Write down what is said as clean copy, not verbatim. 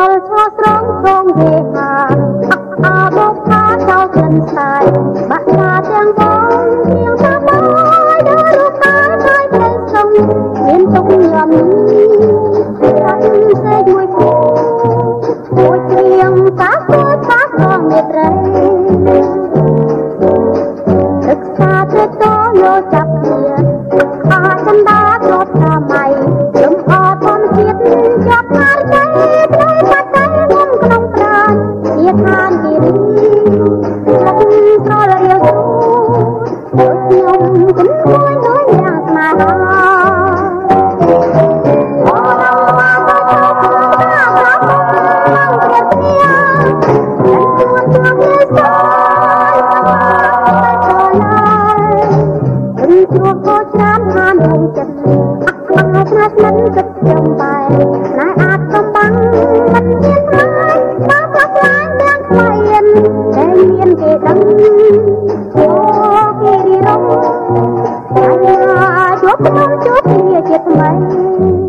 ល់ឈរស្រង់ត្រង់វេហាបោកថាចោលចិនសាយបាក់តាទាំងបងជាងថាបាយដល់រូបកាយហើយព្រៃស្រុងមានទុកញ៉ាំកាត់សេចមួយគូមួយជាងតាស្គាល់ថាផងមេត្រីទឹកសាត្រតយោចាប់គ្នាអាចន្ទាគ្របថាម៉ៃលំអធម្មជាតិចាប់ហារใจព្រៃបាត់តែងំក្នុងប្រាណជាឋានគិរីលោកស្រលរៀលដូចខ្ញុំគំមួយដូចយ៉ាងស្នេហាជួបក៏ច្រើនហានរំចិត្តអាចស្នាស្និទ្ធគិតចំបែណែអាចកំបាំងមិនមានហើយបើផ្លាស់ផ្លាយទាំងថ្មីតែមានគេដឹងអូគេរីរំអាយ៉ាជួបគ្នាជាថ្មី